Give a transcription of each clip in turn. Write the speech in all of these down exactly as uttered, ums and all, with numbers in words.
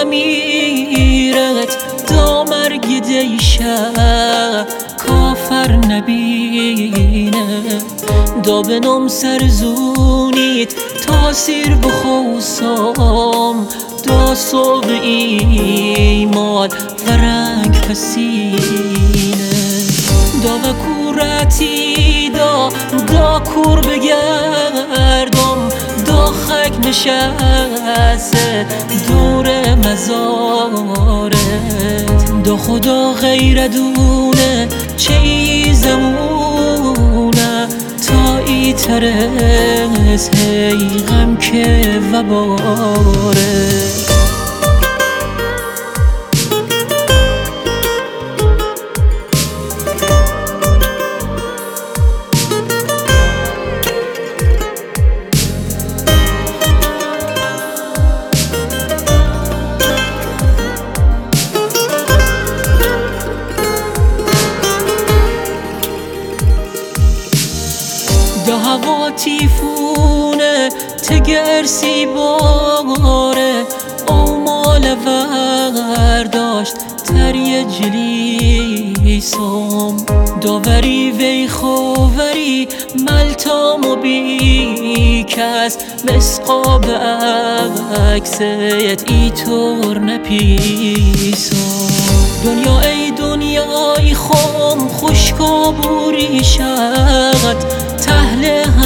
امیرت دا مرگ دیشه کافر نبینه دا بنام سرزونیت تاثیر بخوصام دا صوب ایمان و رنگ پسینه دا و کورتی دا دا کور بگردم دا خک نشسته دور مزارت دا خدا غیر دونه چه ای زمونه تا ای ترس هی غم که و باره دا هوا تیفونه تگرسی باره آمال ورداشت تری جلیسم داوری وی خووری ملتام و بی کس مسقاب عکست ای طور نپیسم دنیا ای دنیای خام خوشکا بوری شد تهل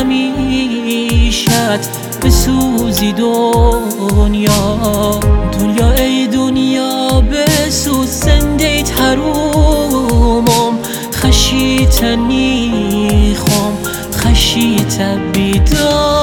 همیشت بسوزی دنیا دنیا ای دنیا بسوز زندیت حرومم خشیت نیخم خشیت بیدار